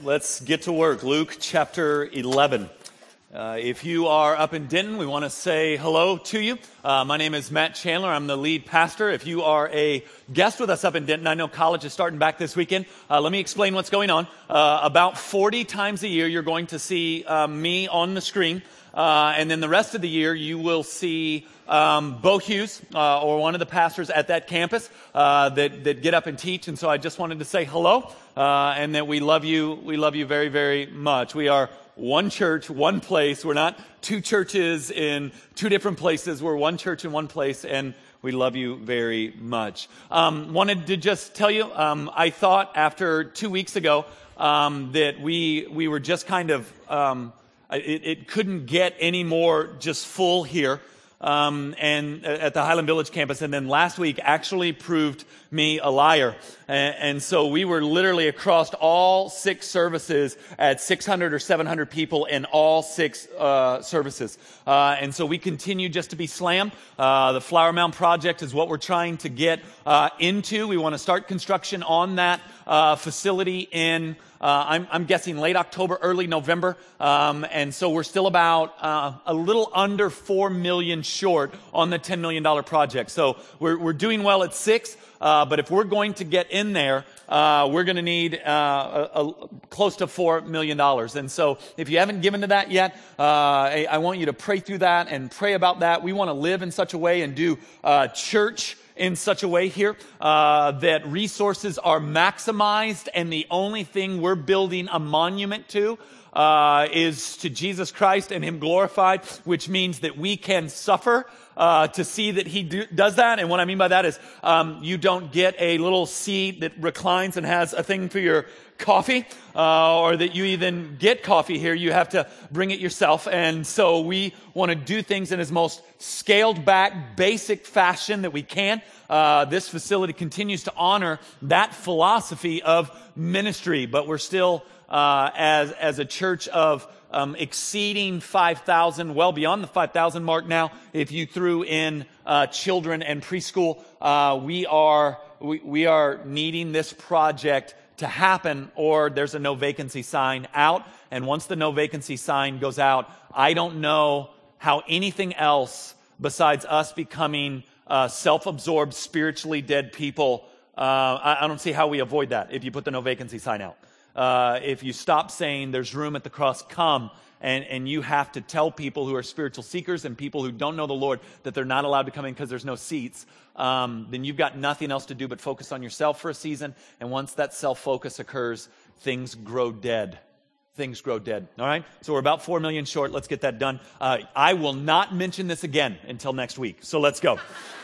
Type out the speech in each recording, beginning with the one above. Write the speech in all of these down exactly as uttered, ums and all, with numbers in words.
Let's get to work. Luke chapter eleven. Uh, if you are up in Denton, we want to say hello to you. Uh, my name is Matt Chandler. I'm the lead pastor. If you are a guest with us up in Denton, I know college is starting back this weekend. Uh, let me explain what's going on. Uh, about forty times a year, you're going to see uh, me on the screen. Uh, and then the rest of the year, you will see um, Bo Hughes uh, or one of the pastors at that campus uh, that, that get up and teach. And so I just wanted to say hello uh, and that we love you. We love you very, very much. We are one church, one place. We're not two churches in two different places. We're one church in one place, and we love you very much. Um, wanted to just tell you, um, I thought after two weeks ago um, that we we were just kind of... Um, It, it couldn't get any more just full here um, and at the Highland Village campus. And then last week actually proved me a liar. And, and so we were literally across all six services at six hundred or seven hundred people in all six uh, services. Uh, and so we continue just to be slammed. Uh, the Flower Mound Project is what we're trying to get uh, into. We want to start construction on that uh, facility in Uh, I'm, I'm guessing late October, early November, um, and so we're still about uh, a little under four million short on the ten million dollars project. So we're, we're doing well at six, uh, but if we're going to get in there, uh, we're going to need uh, a, a, close to four million dollars. And so if you haven't given to that yet, uh, I, I want you to pray through that and pray about that. We want to live in such a way and do uh, church in such a way here uh, that resources are maximized, and the only thing we're building a monument to uh, is to Jesus Christ and Him glorified, which means that we can suffer uh, to see that He do, does that. And what I mean by that is um, you don't get a little seat that reclines and has a thing for your coffee, uh, or that you even get coffee here. You have to bring it yourself. And so we want to do things in as most scaled back, basic fashion that we can. Uh, this facility continues to honor that philosophy of ministry, but we're still, uh, as, as a church of um, exceeding five thousand, well beyond the five thousand mark now, if you threw in uh, children and preschool, uh, we are, we, we are needing this project to happen, or there's a no vacancy sign out. And once the no vacancy sign goes out, I don't know how anything else besides us becoming uh, self-absorbed, spiritually dead people, uh, I, I don't see how we avoid that if you put the no vacancy sign out. Uh, if you stop saying there's room at the cross, come, and, and you have to tell people who are spiritual seekers and people who don't know the Lord that they're not allowed to come in because there's no seats, um, then you've got nothing else to do but focus on yourself for a season. And once that self-focus occurs, things grow dead. Things grow dead. All right? So we're about four million short. Let's get that done. Uh, I will not mention this again until next week. So let's go.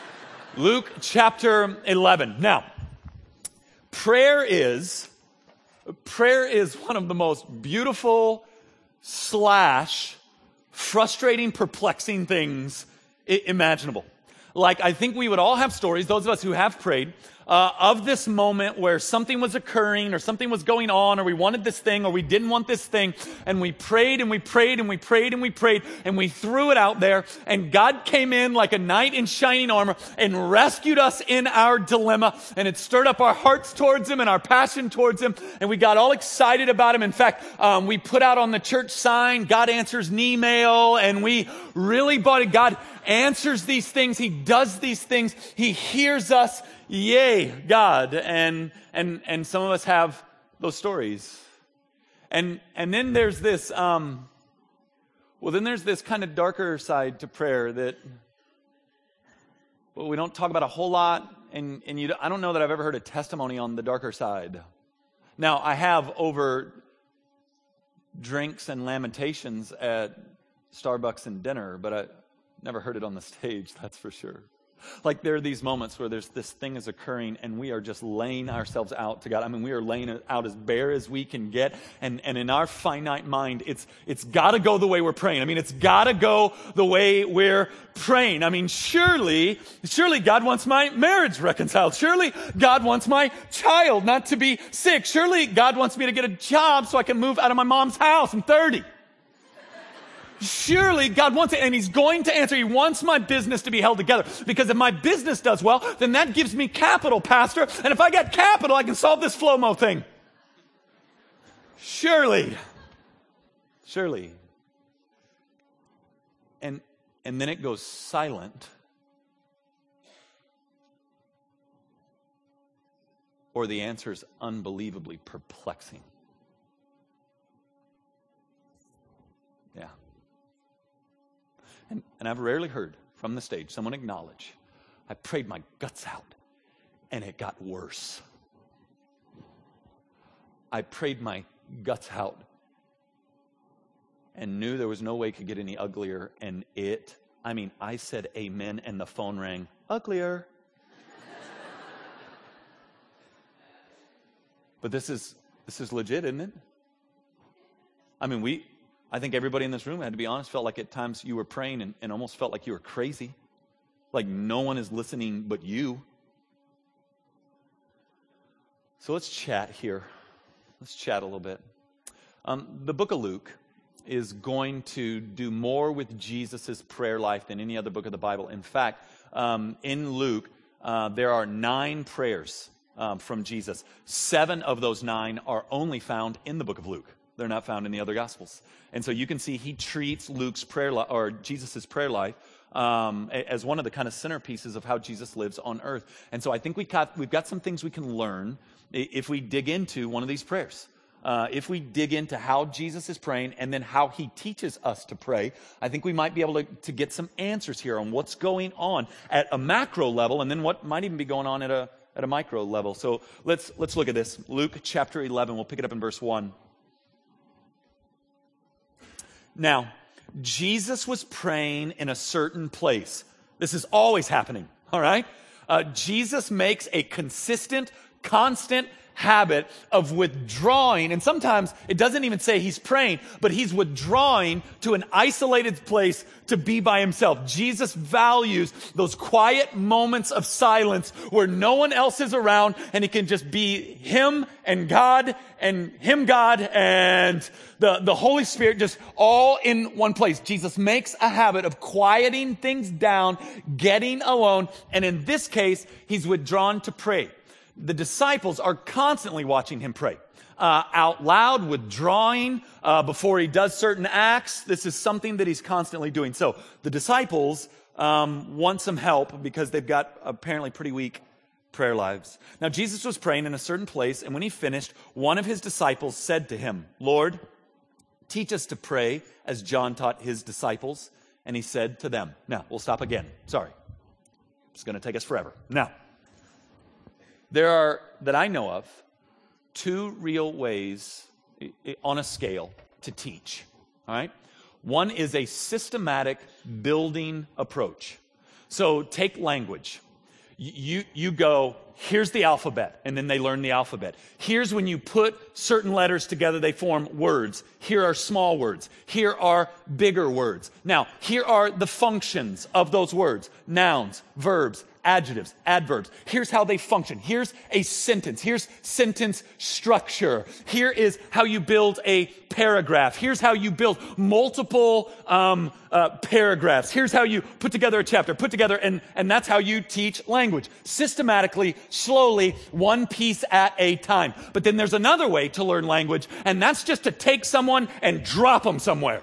Luke chapter eleven. Now, prayer is, prayer is one of the most beautiful slash frustrating, perplexing things I- imaginable. Like, I think we would all have stories, those of us who have prayed, uh, of this moment where something was occurring or something was going on, or we wanted this thing or we didn't want this thing, and we prayed and we prayed and we prayed and we prayed and we threw it out there, and God came in like a knight in shining armor and rescued us in our dilemma, and it stirred up our hearts towards Him and our passion towards Him, and we got all excited about Him. In fact, um, we put out on the church sign, God answers an email, and we really bought it. God answers these things. He does these things. He hears us. Yay, God. And, and, and some of us have those stories. And, and then there's this, um, well, then there's this kind of darker side to prayer that, well, we don't talk about a whole lot. And, and you, I don't know that I've ever heard a testimony on the darker side. Now, I have over drinks and lamentations at Starbucks and dinner, but I never heard it on the stage, that's for sure. Like, there are these moments where there's this thing is occurring and we are just laying ourselves out to God. I mean, we are laying it out as bare as we can get. And, and in our finite mind, it's, it's gotta go the way we're praying. I mean, it's gotta go the way we're praying. I mean, surely, surely God wants my marriage reconciled. Surely God wants my child not to be sick. Surely God wants me to get a job so I can move out of my mom's house. I'm thirty. Surely God wants it, and He's going to answer. He wants my business to be held together, because if my business does well, then that gives me capital, Pastor. And if I got capital, I can solve this Flomo thing. Surely. Surely. And, and then it goes silent. Or the answer is unbelievably perplexing. Yeah. And, and I've rarely heard from the stage someone acknowledge, I prayed my guts out and it got worse. I prayed my guts out and knew there was no way it could get any uglier. And it, I mean, I said amen and the phone rang, uglier. But this is this is legit, isn't it? I mean, we, I think everybody in this room, had to be honest, felt like at times you were praying and, and almost felt like you were crazy. Like no one is listening but you. So let's chat here. Let's chat a little bit. Um, the book of Luke is going to do more with Jesus' prayer life than any other book of the Bible. In fact, um, in Luke, uh, there are nine prayers Um, from Jesus. Seven of those nine are only found in the book of Luke. They're not found in the other Gospels. And so you can see he treats Luke's prayer life, or Jesus' prayer life, um, as one of the kind of centerpieces of how Jesus lives on earth. And so I think we got, we've got some things we can learn if we dig into one of these prayers. Uh, if we dig into how Jesus is praying and then how he teaches us to pray, I think we might be able to, to get some answers here on what's going on at a macro level and then what might even be going on at a at a micro level. So let's let's look at this. Luke chapter eleven, we'll pick it up in verse one. Now, Jesus was praying in a certain place. This is always happening, all right? Uh, Jesus makes a consistent, constant habit of withdrawing, and sometimes it doesn't even say he's praying, but he's withdrawing to an isolated place to be by himself. Jesus values those quiet moments of silence where no one else is around and he can just be him and God and him, God, and the, the Holy Spirit just all in one place. Jesus makes a habit of quieting things down, getting alone, and in this case, he's withdrawn to pray. The disciples are constantly watching him pray. Uh, out loud, withdrawing uh, before he does certain acts. This is something that he's constantly doing. So the disciples um, want some help because they've got apparently pretty weak prayer lives. Now Jesus was praying in a certain place, and when he finished, one of his disciples said to him, Lord, teach us to pray as John taught his disciples. And he said to them, now we'll stop again. Sorry. It's going to take us forever. Now, there are, that I know of, two real ways on a scale to teach, all right? One is a systematic building approach. So take language. You, you go, here's the alphabet, and then they learn the alphabet. Here's when you put certain letters together, they form words. Here are small words. Here are bigger words. Now, here are the functions of those words. Nouns, verbs, adjectives, adverbs. Here's how they function. Here's a sentence. Here's sentence structure. Here is how you build a paragraph. Here's how you build multiple um, uh, paragraphs. Here's how you put together a chapter, put together, and, and that's how you teach language. Systematically, slowly, one piece at a time. But then there's another way to learn language, and that's just to take someone and drop them somewhere.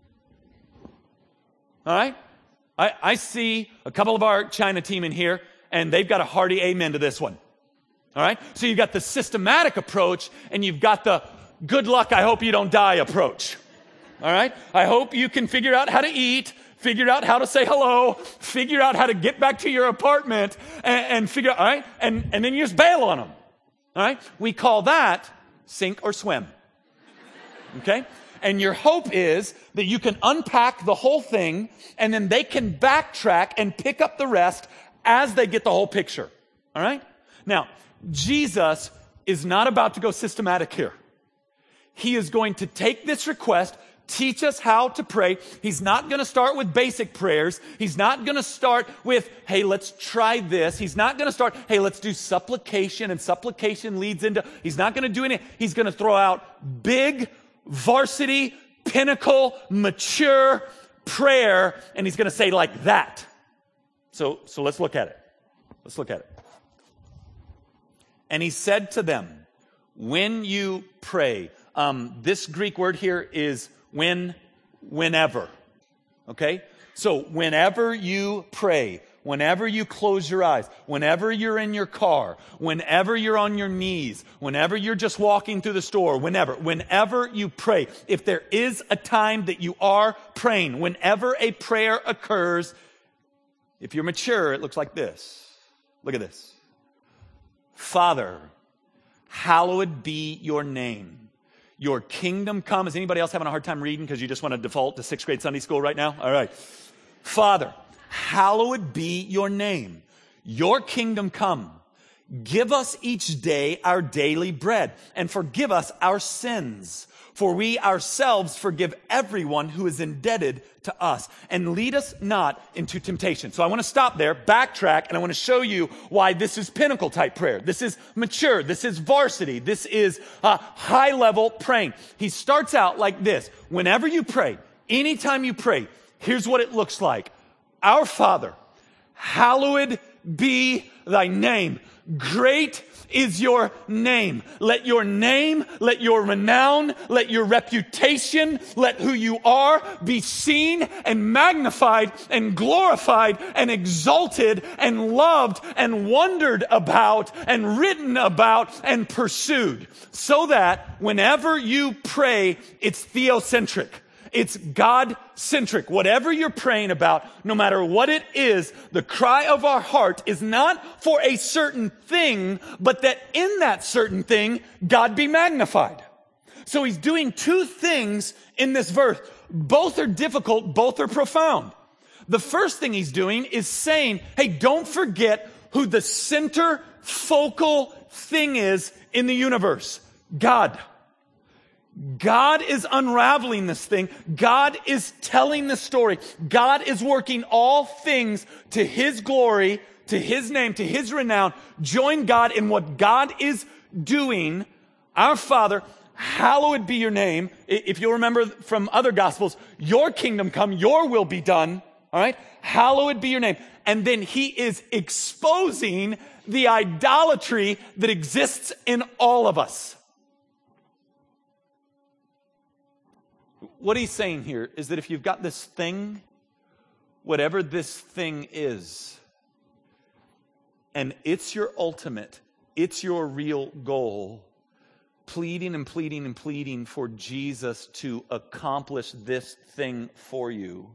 All right? I, I see a couple of our China team in here, and they've got a hearty amen to this one. All right? So you've got the systematic approach, and you've got the good luck, I hope you don't die approach. All right? I hope you can figure out how to eat, figure out how to say hello, figure out how to get back to your apartment, and, and figure out, all right? And, and then you just bail on them. All right? We call that sink or swim. Okay? And your hope is that you can unpack the whole thing and then they can backtrack and pick up the rest as they get the whole picture. All right? Now, Jesus is not about to go systematic here. He is going to take this request, teach us how to pray. He's not going to start with basic prayers. He's not going to start with, hey, let's try this. He's not going to start, hey, let's do supplication, and supplication leads into, he's not going to do anything. He's going to throw out big, varsity, pinnacle, mature prayer, and he's going to say like that. So, so let's look at it. Let's look at it. And he said to them, when you pray, Um, this Greek word here is when, whenever. Okay? So whenever you pray, whenever you close your eyes, whenever you're in your car, whenever you're on your knees, whenever you're just walking through the store, whenever, whenever you pray, if there is a time that you are praying, whenever a prayer occurs, if you're mature, it looks like this. Look at this. Father, hallowed be your name. Your kingdom come. Is anybody else having a hard time reading because you just want to default to sixth grade Sunday school right now? All right. Father, hallowed be your name. Your kingdom come. Give us each day our daily bread and forgive us our sins. For we ourselves forgive everyone who is indebted to us, and lead us not into temptation. So I want to stop there, backtrack, and I want to show you why this is pinnacle type prayer. This is mature. This is varsity. This is uh, high level praying. He starts out like this. Whenever you pray, anytime you pray, here's what it looks like. Our Father, hallowed be thy name. Great is your name. Let your name, let your renown, let your reputation, let who you are be seen and magnified and glorified and exalted and loved and wondered about and written about and pursued. So that whenever you pray, it's theocentric. It's God-centric. Whatever you're praying about, no matter what it is, the cry of our heart is not for a certain thing, but that in that certain thing, God be magnified. So he's doing two things in this verse. Both are difficult, both are profound. The first thing he's doing is saying, hey, don't forget who the center focal thing is in the universe. God. God is unraveling this thing. God is telling the story. God is working all things to his glory, to his name, to his renown. Join God in what God is doing. Our Father, hallowed be your name. If you'll remember from other gospels, your kingdom come, your will be done. All right? Hallowed be your name. And then he is exposing the idolatry that exists in all of us. What he's saying here is that if you've got this thing, whatever this thing is, and it's your ultimate, it's your real goal, pleading and pleading and pleading for Jesus to accomplish this thing for you,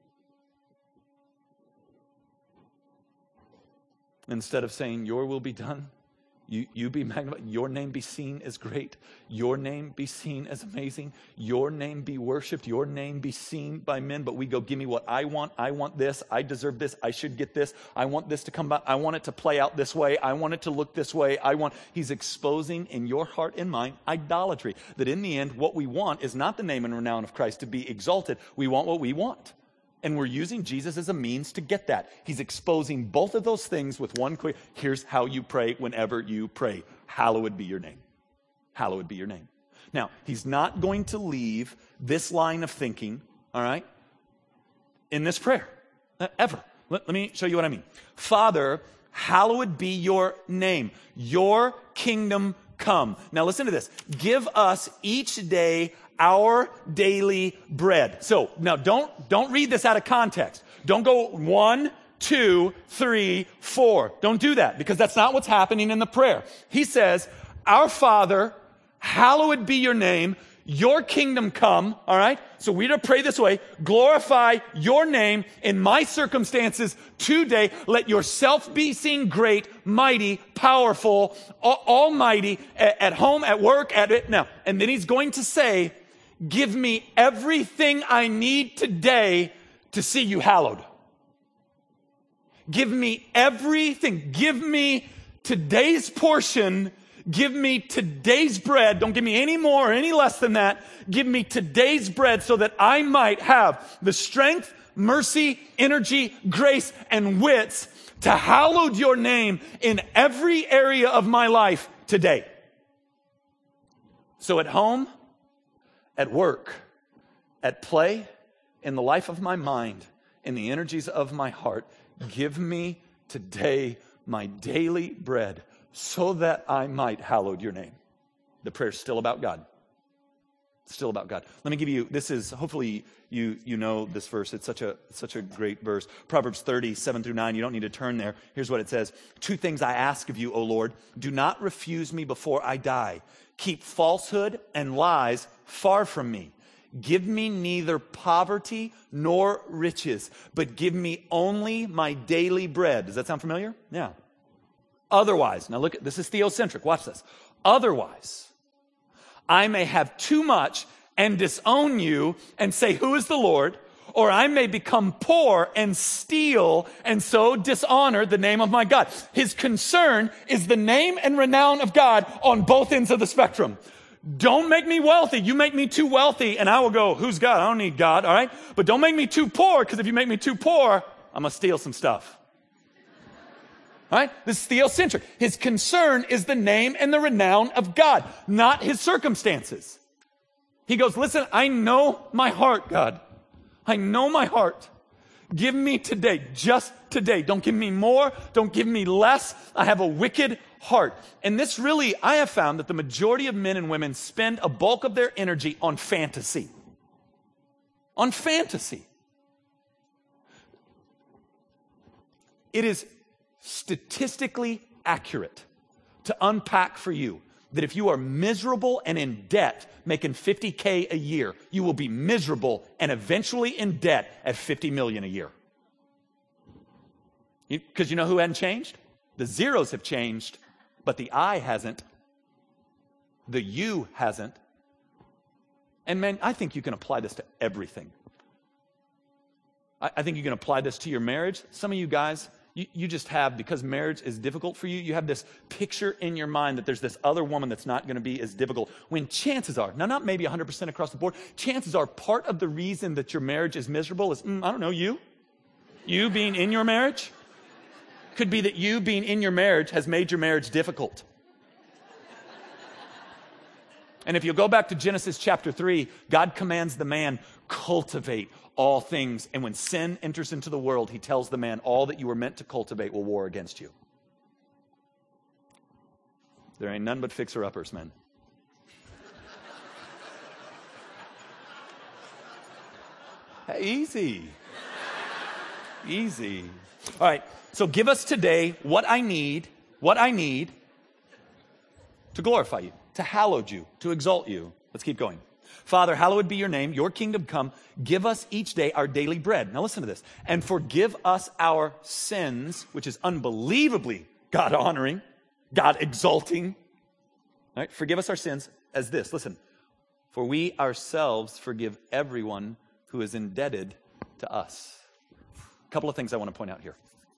instead of saying, your will be done, You, you be magnified. Your name be seen as great. Your name be seen as amazing. Your name be worshiped. Your name be seen by men. But we go, give me what I want. I want this. I deserve this. I should get this. I want this to come back. I want it to play out this way. I want it to look this way. I want. He's exposing in your heart and mind idolatry. That in the end, what we want is not the name and renown of Christ to be exalted. We want what we want. And we're using Jesus as a means to get that. He's exposing both of those things with one quick, here's how you pray whenever you pray. Hallowed be your name. Hallowed be your name. Now, he's not going to leave this line of thinking, all right, in this prayer, uh, ever. Let, let me show you what I mean. Father, hallowed be your name. Your kingdom come. Now listen to this. Give us each day our daily bread. So now don't, don't read this out of context. Don't go one, two, three, four. Don't do that because that's not what's happening in the prayer. He says, our Father, hallowed be your name. Your kingdom come. All right. So we're to pray this way. Glorify your name in my circumstances today. Let yourself be seen great, mighty, powerful, almighty at, at home, at work, at it now. And then he's going to say, give me everything I need today to see you hallowed. Give me everything. Give me today's portion. Give me today's bread. Don't give me any more or any less than that. Give me today's bread so that I might have the strength, mercy, energy, grace, and wits to hallow your name in every area of my life today. So at home, at work, at play, in the life of my mind, in the energies of my heart, give me today my daily bread so that I might hallow your name. The prayer's still about God. Still about God. Let me give you, this is, hopefully you you know this verse. It's such a such a great verse. Proverbs thirty, seven through nine. You don't need to turn there. Here's what it says. Two things I ask of you, O Lord. Do not refuse me before I die. Keep falsehood and lies far from me. Give me neither poverty nor riches, but give me only my daily bread. Does that sound familiar? Yeah. Otherwise, now look at, this is theocentric. Watch this. Otherwise, I may have too much and disown you and say, who is the Lord? Or I may become poor and steal and so dishonor the name of my God. His concern is the name and renown of God on both ends of the spectrum. Don't make me wealthy. You make me too wealthy and I will go, who's God? I don't need God, all right? But don't make me too poor, because if you make me too poor, I'm going to steal some stuff. All right? This is theocentric. His concern is the name and the renown of God, not his circumstances. He goes, listen, I know my heart, God. I know my heart. Give me today, just today. Don't give me more. Don't give me less. I have a wicked heart. And this really, I have found that the majority of men and women spend a bulk of their energy on fantasy. On fantasy. It is statistically accurate to unpack for you that if you are miserable and in debt making fifty K a year, you will be miserable and eventually in debt at fifty million a year. Because you, you know who hadn't changed? The zeros have changed, but the I hasn't. The you hasn't. And man, I think you can apply this to everything. I, I think you can apply this to your marriage. Some of you guys, You, you just have, because marriage is difficult for you, you have this picture in your mind that there's this other woman that's not going to be as difficult. When chances are, now not maybe one hundred percent across the board, chances are part of the reason that your marriage is miserable is, mm, I don't know, you? You being in your marriage? Could be that you being in your marriage has made your marriage difficult. And if you go back to Genesis chapter three, God commands the man, cultivate all things. And when sin enters into the world, he tells the man, all that you were meant to cultivate will war against you. There ain't none but fixer-uppers, men. Hey, easy. Easy. All right, so give us today what I need, what I need to glorify you, to hallow you, to exalt you. Let's keep going. Father, hallowed be your name, your kingdom come. Give us each day our daily bread. Now listen to this. And forgive us our sins, which is unbelievably God-honoring, God-exalting. All right, forgive us our sins as this. Listen, for we ourselves forgive everyone who is indebted to us. A couple of things I want to point out here.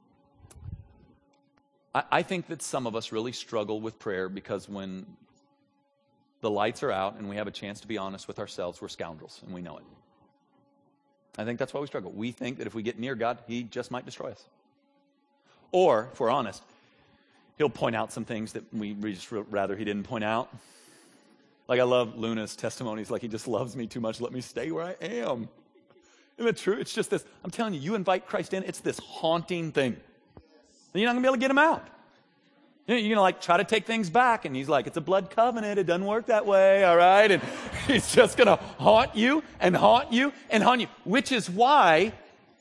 I, I think that some of us really struggle with prayer because when the lights are out and we have a chance to be honest with ourselves, we're scoundrels and we know it. I think that's why we struggle. We think that if we get near God, he just might destroy us. Or, if we're honest, he'll point out some things that we just rather he didn't point out. Like I love Luna's testimonies, like he just loves me too much, let me stay where I am. Isn't it true? It's just this, I'm telling you, you invite Christ in, it's this haunting thing. You're not going to be able to get him out. You're going to like try to take things back. And he's like, it's a blood covenant. It doesn't work that way. All right. And he's just going to haunt you and haunt you and haunt you, which is why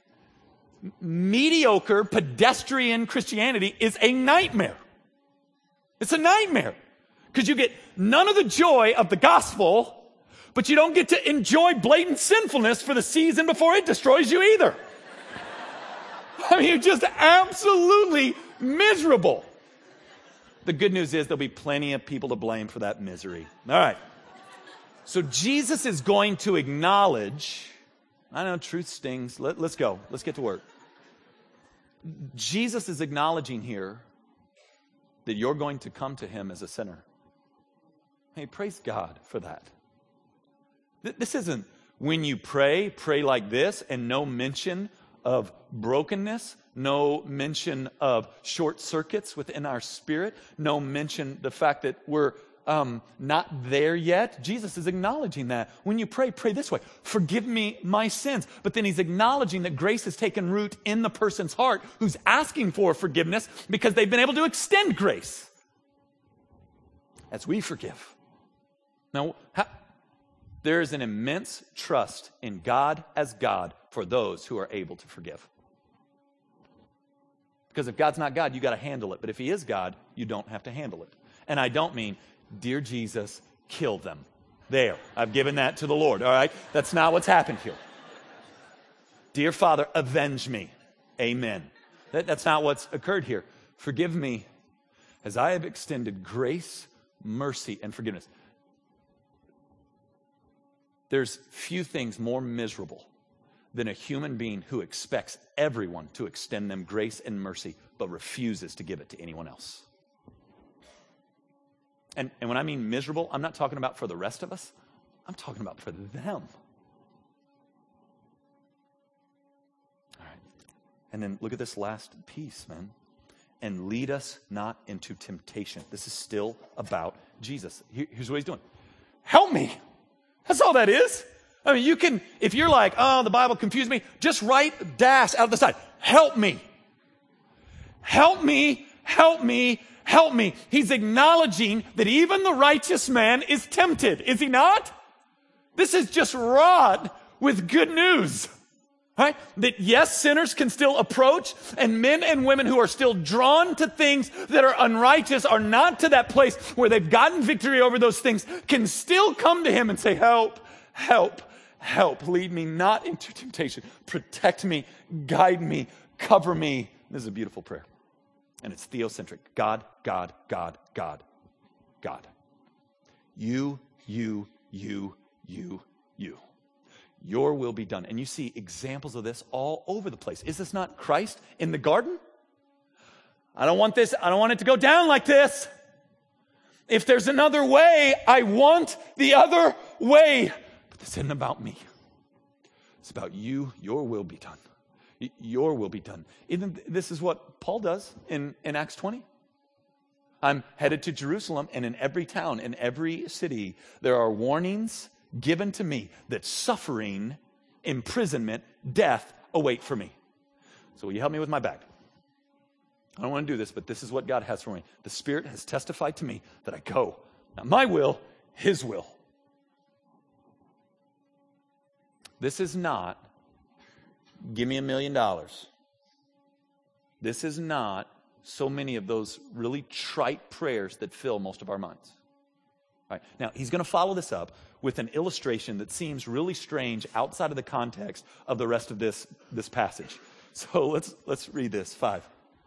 mediocre pedestrian Christianity is a nightmare. It's a nightmare because you get none of the joy of the gospel, but you don't get to enjoy blatant sinfulness for the season before it destroys you either. I mean, you're just absolutely miserable. The good news is there'll be plenty of people to blame for that misery. All right. So Jesus is going to acknowledge, I know truth stings. Let, let's go. Let's get to work. Jesus is acknowledging here that you're going to come to him as a sinner. Hey, praise God for that. This isn't when you pray, pray like this and no mention of brokenness, no mention of short circuits within our spirit, no mention the fact that we're um, not there yet. Jesus is acknowledging that. When you pray, pray this way, forgive me my sins. But then he's acknowledging that grace has taken root in the person's heart who's asking for forgiveness because they've been able to extend grace as we forgive. Now, how, There is an immense trust in God as God for those who are able to forgive. Because if God's not God, you got to handle it. But if he is God, you don't have to handle it. And I don't mean, dear Jesus, kill them. There, I've given that to the Lord, all right? That's not what's happened here. Dear Father, avenge me. Amen. That, that's not what's occurred here. Forgive me as I have extended grace, mercy, and forgiveness. There's few things more miserable than a human being who expects everyone to extend them grace and mercy, but refuses to give it to anyone else. And, and when I mean miserable, I'm not talking about for the rest of us. I'm talking about for them. All right. And then look at this last piece, man. And lead us not into temptation. This is still about Jesus. Here, here's what he's doing. Help me. That's all that is. I mean, you can, if you're like, oh, the Bible confused me, just write dash out of the side. Help me. Help me, help me, help me. He's acknowledging that even the righteous man is tempted, is he not? This is just wrought with good news. Right? That yes, sinners can still approach, and men and women who are still drawn to things that are unrighteous, are not to that place where they've gotten victory over those things, can still come to him and say, help, help, help. Lead me not into temptation. Protect me, guide me, cover me. This is a beautiful prayer. And it's theocentric. God, God, God, God, God. You, you, you, you, you. Your will be done. And you see examples of this all over the place. Is this not Christ in the garden? I don't want this. I don't want it to go down like this. If there's another way, I want the other way. But this isn't about me. It's about you. Your will be done. Your will be done. Even this is what Paul does in, in Acts twenty. I'm headed to Jerusalem, and in every town, in every city, there are warnings given to me that suffering, imprisonment, death await for me. So will you help me with my bag? I don't want to do this, but this is what God has for me. The Spirit has testified to me that I go. Not my will, his will. This is not, give me a million dollars. This is not so many of those really trite prayers that fill most of our minds. All right. Now, he's going to follow this up with an illustration that seems really strange outside of the context of the rest of this, this passage. So let's let's read this, five.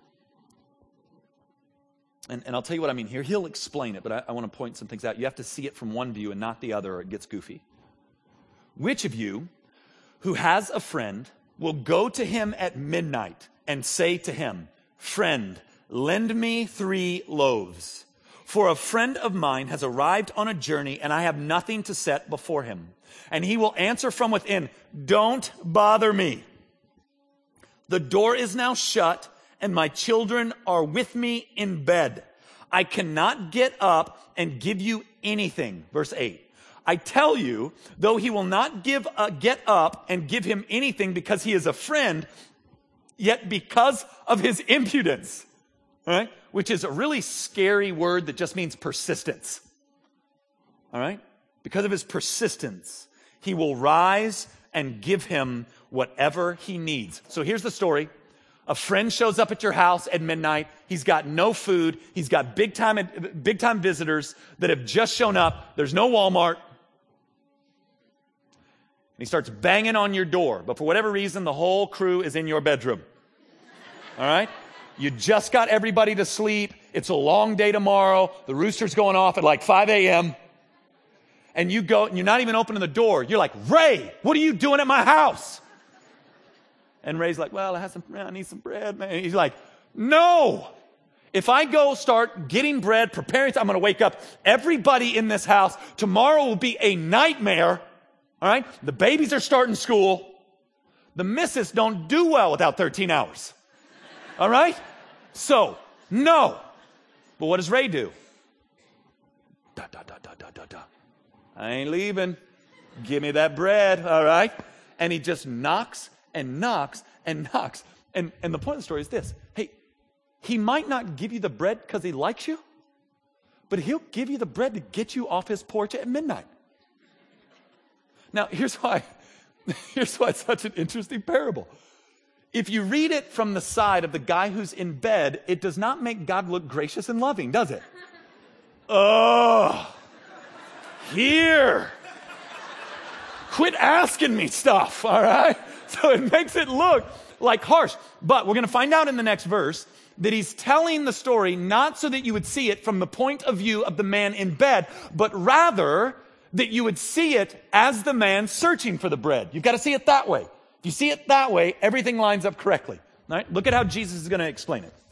And, and I'll tell you what I mean here. He'll explain it, but I, I want to point some things out. You have to see it from one view and not the other, or it gets goofy. Which of you who has a friend will go to him at midnight and say to him, friend, lend me three loaves? For a friend of mine has arrived on a journey, and I have nothing to set before him. And he will answer from within, don't bother me. The door is now shut, and my children are with me in bed. I cannot get up and give you anything. Verse eight. I tell you, though he will not give uh, get up and give him anything because he is a friend, yet because of his impudence, all right, which is a really scary word that just means persistence. All right? Because of his persistence, he will rise and give him whatever he needs. So here's the story. A friend shows up at your house at midnight. He's got no food. He's got big time, big time visitors that have just shown up. There's no Walmart. And he starts banging on your door. But for whatever reason, the whole crew is in your bedroom. All right? You just got everybody to sleep. It's a long day tomorrow. The rooster's going off at like five a.m. And you go, and you're not even opening the door. You're like, Ray, what are you doing at my house? And Ray's like, well, I, have some, I need some bread, man. He's like, no. If I go start getting bread, preparing, I'm going to wake up everybody in this house. Tomorrow will be a nightmare. All right? The babies are starting school. The missus don't do well without thirteen hours. All right? So, no. But what does Ray do? Da, da, da, da, da, da, da. I ain't leaving. Give me that bread, all right? And he just knocks and knocks and knocks. And, and the point of the story is this. Hey, he might not give you the bread because he likes you, but he'll give you the bread to get you off his porch at midnight. Now, here's why, here's why it's such an interesting parable. If you read it from the side of the guy who's in bed, it does not make God look gracious and loving, does it? Oh, here. Quit asking me stuff, all right? So it makes it look like harsh. But we're going to find out in the next verse that he's telling the story not so that you would see it from the point of view of the man in bed, but rather that you would see it as the man searching for the bread. You've got to see it that way. If you see it that way, everything lines up correctly. All right? Look at how Jesus is going to explain it.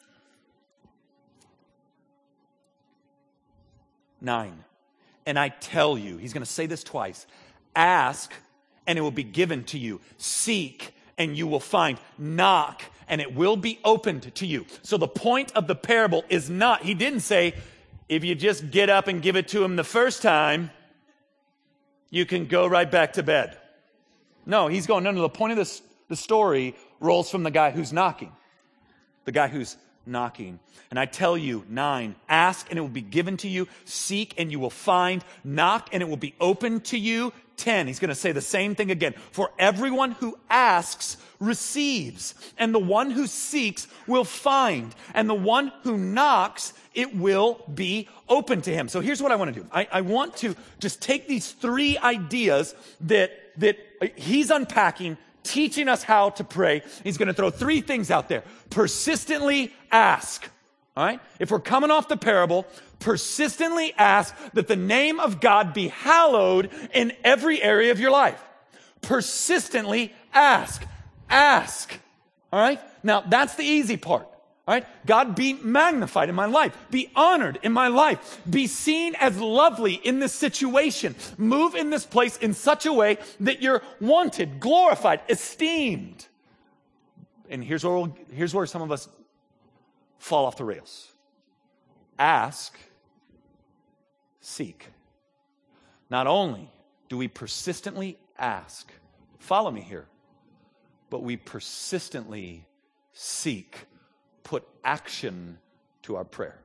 Nine. And I tell you, he's going to say this twice. Ask, and it will be given to you. Seek, and you will find. Knock, and it will be opened to you. So the point of the parable is not, he didn't say, if you just get up and give it to him the first time, you can go right back to bed. No, he's going, no, no, the point of this, the story rolls from the guy who's knocking. The guy who's knocking. And I tell you, nine, ask and it will be given to you. Seek and you will find. Knock and it will be opened to you. Ten, he's going to say the same thing again. For everyone who asks receives, and the one who seeks will find, and the one who knocks, it will be open to him. So here's what I want to do. I, I want to just take these three ideas that, that he's unpacking, teaching us how to pray. He's going to throw three things out there. Persistently ask. All right? If we're coming off the parable, persistently ask that the name of God be hallowed in every area of your life. Persistently ask. Ask. All right? Now, that's the easy part. All right? God, be magnified in my life. Be honored in my life. Be seen as lovely in this situation. Move in this place in such a way that you're wanted, glorified, esteemed. And here's where, we'll, here's where some of us fall off the rails. Ask, seek. Not only do we persistently ask, follow me here, but we persistently seek, put action to our prayer.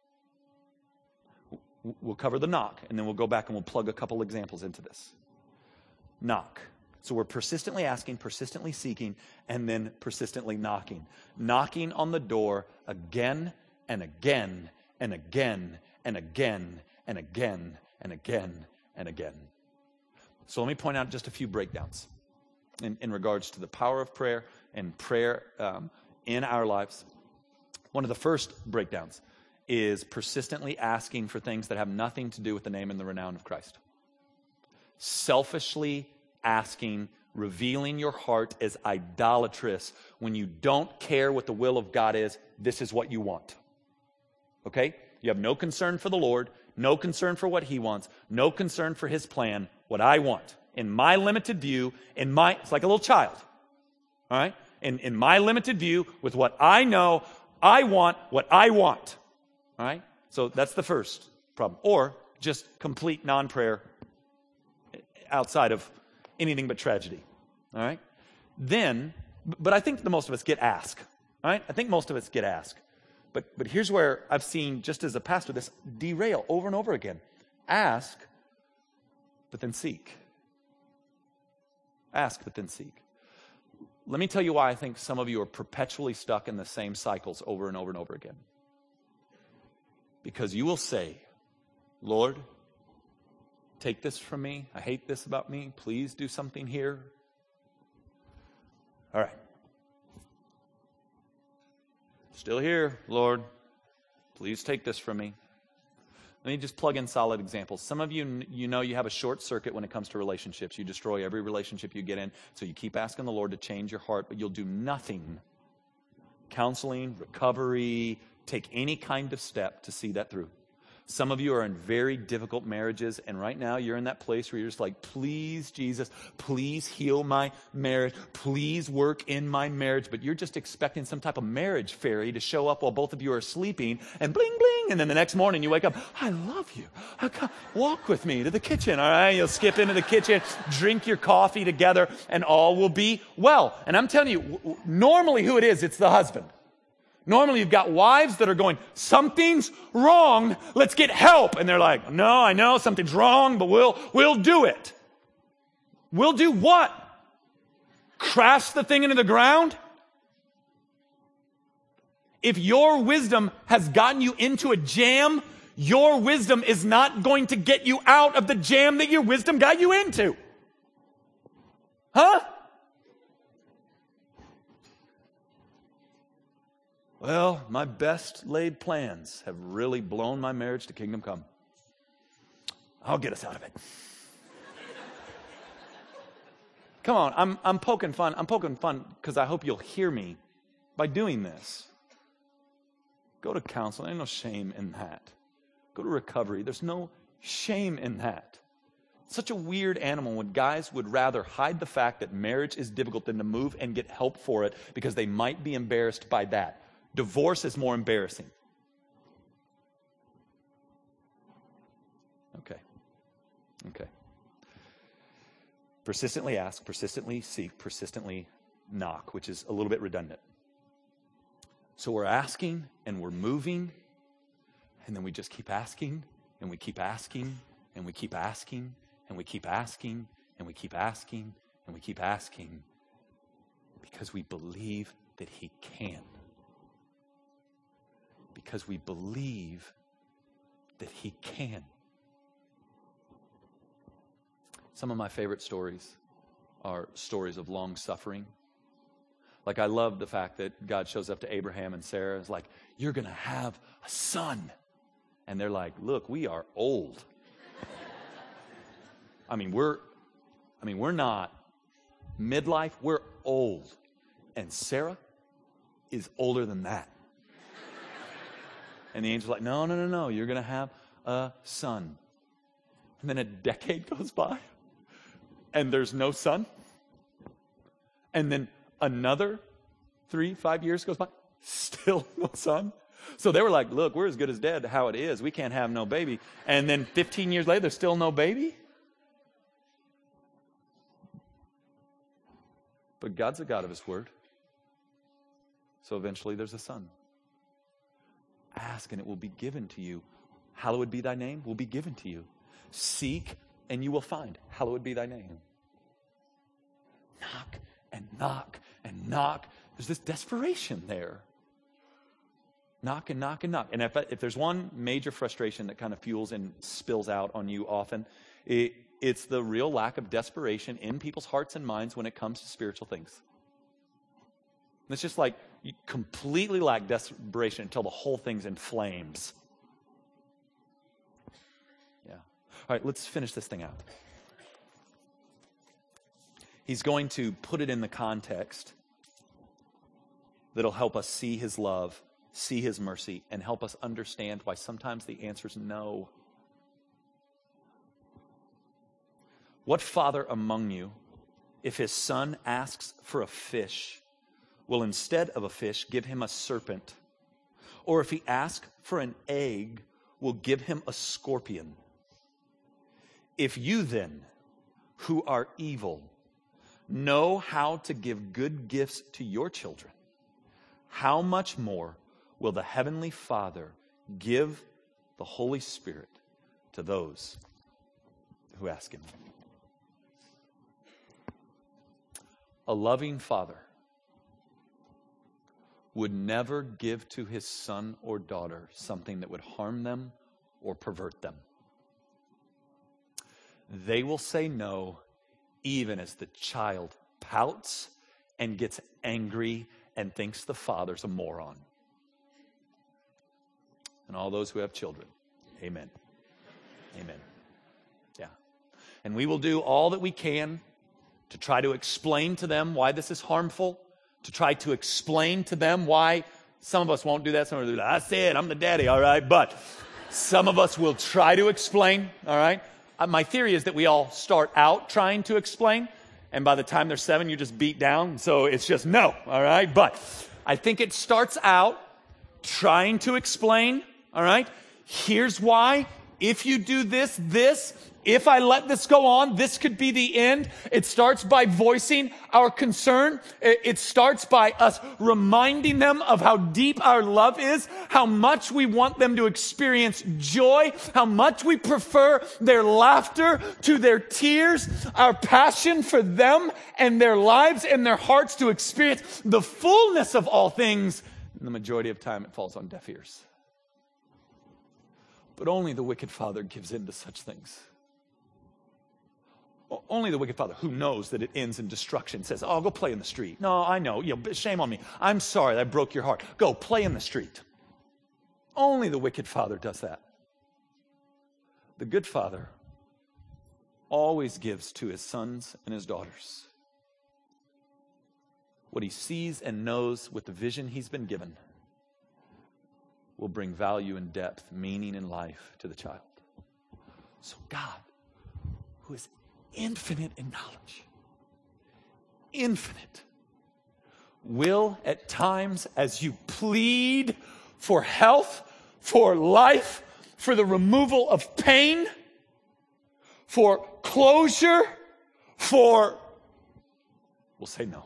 We'll cover the knock, and then we'll go back and we'll plug a couple examples into this. Knock. So we're persistently asking, persistently seeking, and then persistently knocking. Knocking on the door again and again and again and again and again and again and again. So let me point out just a few breakdowns in, in regards to the power of prayer and prayer um, in our lives. One of the first breakdowns is persistently asking for things that have nothing to do with the name and the renown of Christ. Selfishly asking, revealing your heart as idolatrous when you don't care what the will of God is. This is what you want. Okay? You have no concern for the Lord, no concern for what he wants, no concern for his plan, what I want. In my limited view, in my, it's like a little child. All right? In, in my limited view, with what I know, I want what I want. All right? So that's the first problem. Or just complete non-prayer outside of anything but tragedy. All right? Then, but I think the most of us get ask. All right? I think most of us get ask. But but here's where I've seen, just as a pastor, this derail over and over again. Ask, but then seek. Ask, but then seek. Let me tell you why I think some of you are perpetually stuck in the same cycles over and over and over again. Because you will say, Lord, take this from me. I hate this about me. Please do something here. All right. Still here, Lord. Please take this from me. Let me just plug in solid examples. Some of you, you know you have a short circuit when it comes to relationships. You destroy every relationship you get in. So you keep asking the Lord to change your heart, but you'll do nothing. Counseling, recovery, take any kind of step to see that through. Some of you are in very difficult marriages, and right now you're in that place where you're just like, please, Jesus, please heal my marriage. Please work in my marriage. But you're just expecting some type of marriage fairy to show up while both of you are sleeping, and bling, bling. And then the next morning you wake up, I love you. I can't, walk with me to the kitchen, all right? You'll skip into the kitchen, drink your coffee together, and all will be well. And I'm telling you, normally who it is, it's the husband. Normally you've got wives that are going, something's wrong, let's get help. And they're like, no, I know something's wrong, but we'll, we'll do it. will do what? Crash the thing into the ground? If your wisdom has gotten you into a jam, your wisdom is not going to get you out of the jam that your wisdom got you into. Huh? Well, my best laid plans have really blown my marriage to kingdom come. I'll get us out of it. Come on, I'm, I'm poking fun. I'm poking fun because I hope you'll hear me by doing this. Go to counseling. There's no shame in that. Go to recovery. There's no shame in that. Such a weird animal when guys would rather hide the fact that marriage is difficult than to move and get help for it because they might be embarrassed by that. Divorce is more embarrassing. Okay. Okay. Persistently ask, persistently seek, persistently knock, which is a little bit redundant. So we're asking and we're moving, and then we just keep asking, and we keep asking, and we keep asking, and we keep asking, and we keep asking, and we keep asking, because we believe that He can. Because we believe that He can. Some of my favorite stories are stories of long suffering. Like, I love the fact that God shows up to Abraham and Sarah and is like, you're going to have a son. And they're like, look, we are old. I mean, we're, I mean, we're not midlife, we're old. And Sarah is older than that. And the angel's like, no, no, no, no, you're going to have a son. And then a decade goes by, and there's no son. And then another three, five years goes by, still no son. So they were like, look, we're as good as dead how it is. We can't have no baby. And then fifteen years later, there's still no baby. But God's a God of His word. So eventually there's a son. Ask and it will be given to you. Hallowed be thy name will be given to you. Seek and you will find. Hallowed be thy name. Knock and knock and knock. There's this desperation there. Knock and knock and knock. And if, if there's one major frustration that kind of fuels and spills out on you often, it, it's the real lack of desperation in people's hearts and minds when it comes to spiritual things. It's just like you completely lack desperation until the whole thing's in flames. Yeah. All right, let's finish this thing out. He's going to put it in the context that'll help us see His love, see His mercy, and help us understand why sometimes the answer is no. What father among you, if his son asks for a fish, will instead of a fish give him a serpent? Or if he asks for an egg, will give him a scorpion? If you then, who are evil, know how to give good gifts to your children, how much more will the Heavenly Father give the Holy Spirit to those who ask Him? A loving Father would never give to his son or daughter something that would harm them or pervert them. They will say no even as the child pouts and gets angry and thinks the father's a moron. And all those who have children, amen. Amen. Yeah. And we will do all that we can to try to explain to them why this is harmful, to try to explain to them why. Some of us won't do that. Some of us will do that. I said, I'm the daddy, all right? But some of us will try to explain, all right? Uh, my theory is that we all start out trying to explain, and by the time they're seven, you're just beat down. So it's just no, all right? But I think it starts out trying to explain, all right? Here's why. If you do this, this, if I let this go on, this could be the end. It starts by voicing our concern. It starts by us reminding them of how deep our love is, how much we want them to experience joy, how much we prefer their laughter to their tears, our passion for them and their lives and their hearts to experience the fullness of all things. And the majority of time it falls on deaf ears. But only the wicked father gives in to such things. Only the wicked father who knows that it ends in destruction says, oh, go play in the street. No, I know. You know, shame on me. I'm sorry that I broke your heart. Go play in the street. Only the wicked father does that. The good father always gives to his sons and his daughters what he sees and knows with the vision he's been given will bring value and depth, meaning and life to the child. So God, who is infinite in knowledge, infinite, will at times, as you plead for health, for life, for the removal of pain, for closure, for, we'll say no.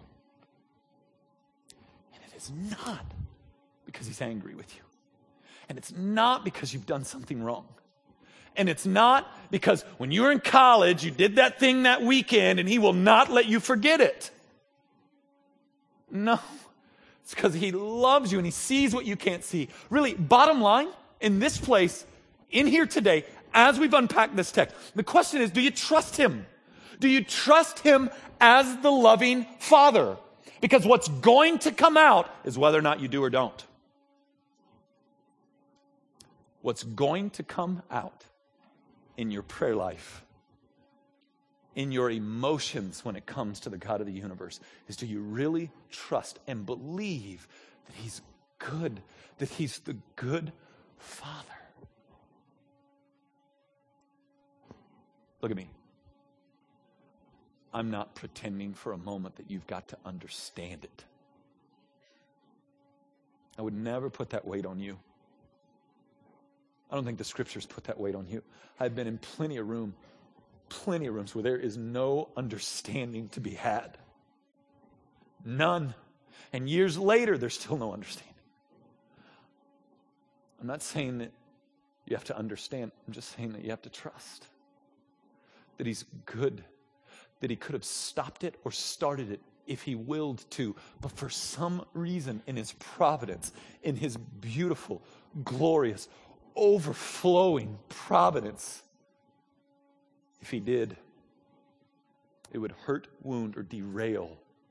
And it is not because he's angry with you. And it's not because you've done something wrong. And it's not because when you were in college, you did that thing that weekend and he will not let you forget it. No, it's because he loves you and he sees what you can't see. Really, bottom line, in this place, in here today, as we've unpacked this text, the question is, do you trust him? Do you trust him as the loving father? Because what's going to come out is whether or not you do or don't. What's going to come out in your prayer life, in your emotions when it comes to the God of the universe, is do you really trust and believe that he's good, that he's the good father? Look at me. I'm not pretending for a moment that you've got to understand it. I would never put that weight on you. I don't think the scriptures put that weight on you. I've been in plenty of room, plenty of rooms where there is no understanding to be had. None. And years later, there's still no understanding. I'm not saying that you have to understand. I'm just saying that you have to trust. That he's good. That he could have stopped it or started it if he willed to. But for some reason, in his providence, in his beautiful, glorious, overflowing providence, if he did, it would hurt, wound, or derail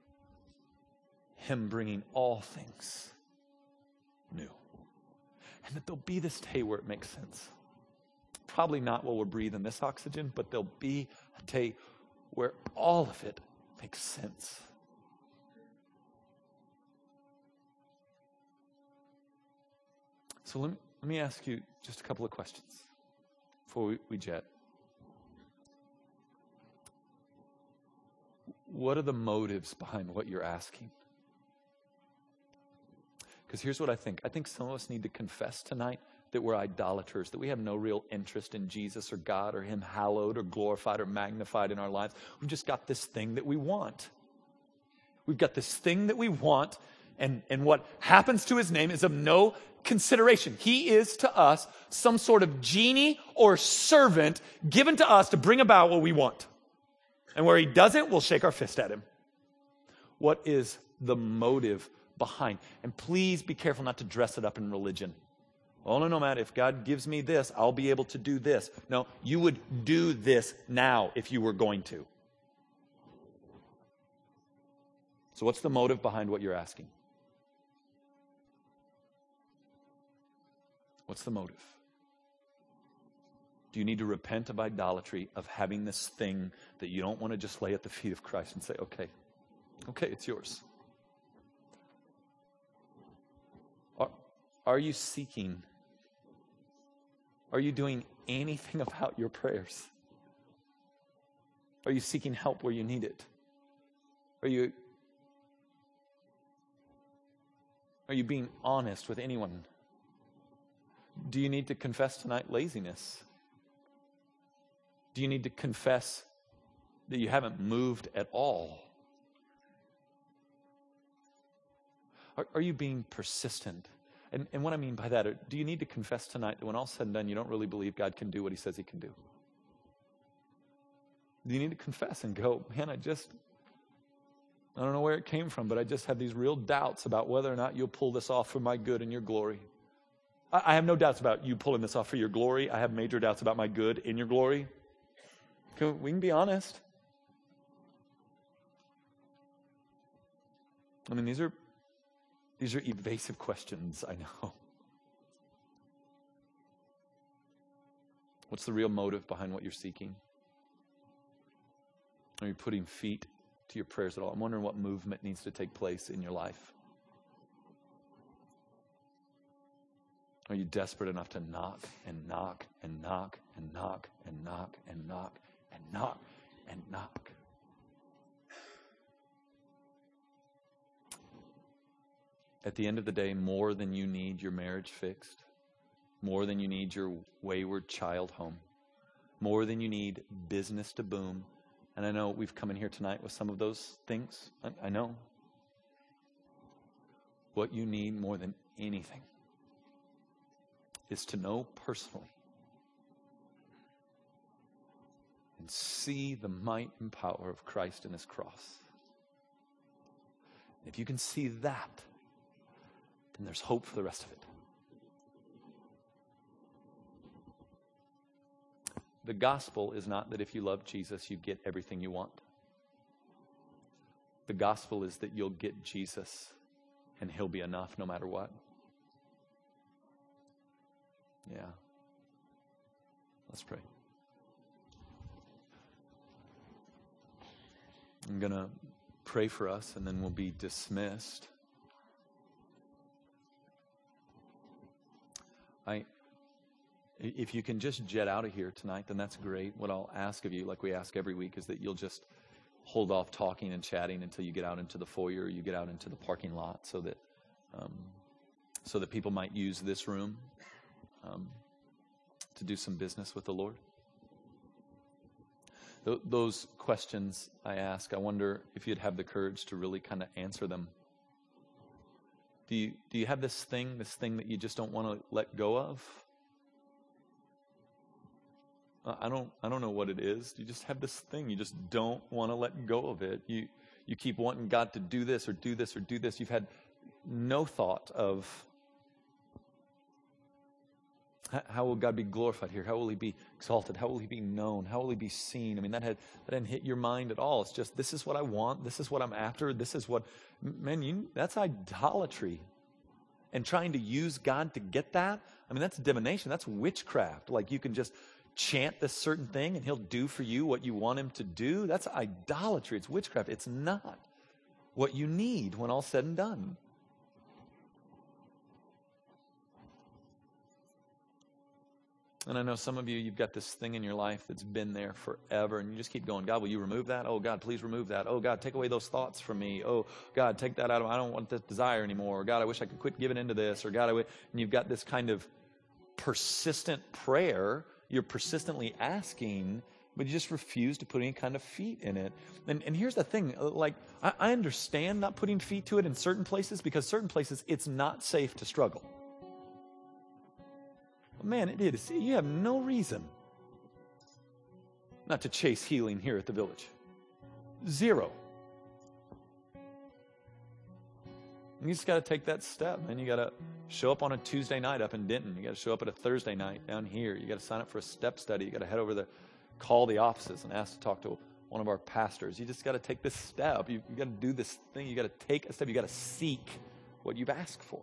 him bringing all things new. And that there'll be this day where it makes sense. Probably not while we're breathing this oxygen, but there'll be a day where all of it makes sense. So let me, let me ask you just a couple of questions before we, we jet. What are the motives behind what you're asking? Because here's what I think. I think some of us need to confess tonight that we're idolaters, that we have no real interest in Jesus or God or him hallowed or glorified or magnified in our lives. We've just got this thing that we want. We've got this thing that we want, and, and what happens to his name is of no consideration. He is to us some sort of genie or servant given to us to bring about what we want. And where he doesn't, we'll shake our fist at him. What is the motive behind? And please be careful not to dress it up in religion. Oh, no, no, Matt, if God gives me this, I'll be able to do this. No, you would do this now if you were going to. So what's the motive behind what you're asking? What's the motive? Do you need to repent of idolatry, of having this thing that you don't want to just lay at the feet of Christ and say, okay, okay, it's yours? Are, are you seeking? Are you doing anything about your prayers? Are you seeking help where you need it? Are you, are you being honest with anyone? Do you need to confess tonight laziness? Do you need to confess that you haven't moved at all? Are, are you being persistent? And, and what I mean by that, are, do you need to confess tonight that when all's said and done, you don't really believe God can do what he says he can do? Do you need to confess and go, man, I just, I don't know where it came from, but I just have these real doubts about whether or not you'll pull this off for my good and your glory. I, I have no doubts about you pulling this off for your glory. I have major doubts about my good in your glory. Can, we can be honest. I mean, these are these are evasive questions, I know. What's the real motive behind what you're seeking? Are you putting feet to your prayers at all? I'm wondering what movement needs to take place in your life. Are you desperate enough to knock and knock and knock and knock and knock and knock and knock and knock? At the end of the day, more than you need your marriage fixed, more than you need your wayward child home, more than you need business to boom. And I know we've come in here tonight with some of those things. I, I know. What you need more than anything is to know personally and see the might and power of Christ in his cross. If you can see that, then there's hope for the rest of it. The gospel is not that if you love Jesus, you get everything you want. The gospel is that you'll get Jesus and he'll be enough no matter what. Yeah. Let's pray. I'm going to pray for us and then we'll be dismissed. I, if you can just jet out of here tonight, then that's great. What I'll ask of you, like we ask every week, is that you'll just hold off talking and chatting until you get out into the foyer, or you get out into the parking lot, so that um, so that people might use this room um, to do some business with the Lord. Th- those questions I ask, I wonder if you'd have the courage to really kind of answer them. Do you, do you have this thing, this thing that you just don't want to let go of? I don't I don't know what it is. You just have this thing. You just don't want to let go of it. You you keep wanting God to do this or do this or do this. You've had no thought of how will God be glorified here? How will he be exalted? How will he be known? How will he be seen? I mean, that had that didn't hit your mind at all. It's just, this is what I want. This is what I'm after. This is what, man, you, that's idolatry. And trying to use God to get that, I mean, that's divination. That's witchcraft. Like, you can just chant this certain thing and he'll do for you what you want him to do. That's idolatry. It's witchcraft. It's not what you need when all's said and done. And I know some of you, you've got this thing in your life that's been there forever, and you just keep going, God, will you remove that? Oh, God, please remove that. Oh, God, take away those thoughts from me. Oh, God, take that out of, I don't want this desire anymore. Or, God, I wish I could quit giving into this. Or, God, I wish, and you've got this kind of persistent prayer. You're persistently asking, but you just refuse to put any kind of feet in it. And, and here's the thing, like, I, I understand not putting feet to it in certain places, because certain places it's not safe to struggle. Man, it is. You have no reason not to chase healing here at the village. Zero. And you just got to take that step, man. You got to show up on a Tuesday night up in Denton. You got to show up at a Thursday night down here. You got to sign up for a step study. You got to head over there, call the offices and ask to talk to one of our pastors. You just got to take this step. You, you got to do this thing. You got to take a step. You got to seek what you've asked for.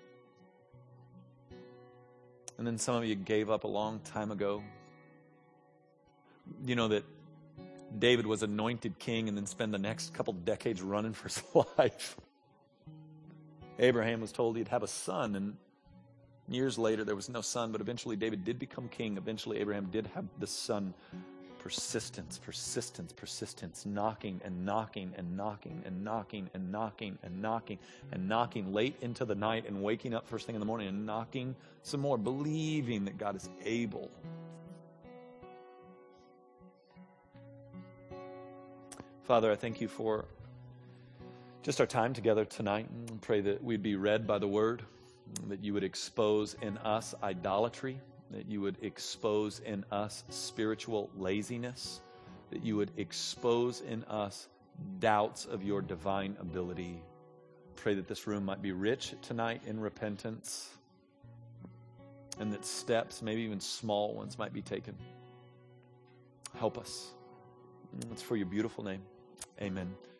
And then some of you gave up a long time ago. You know that David was anointed king and then spent the next couple decades running for his life. Abraham was told he'd have a son, and years later there was no son, but eventually David did become king. Eventually Abraham did have the son. Persistence, persistence, persistence, knocking and knocking and knocking and knocking and knocking and knocking and knocking late into the night and waking up first thing in the morning and knocking some more, believing that God is able. Father, I thank you for just our time together tonight. I pray that we'd be read by the word, that you would expose in us idolatry, that you would expose in us spiritual laziness, that you would expose in us doubts of your divine ability. Pray that this room might be rich tonight in repentance, and that steps, maybe even small ones, might be taken. Help us. It's for your beautiful name. Amen.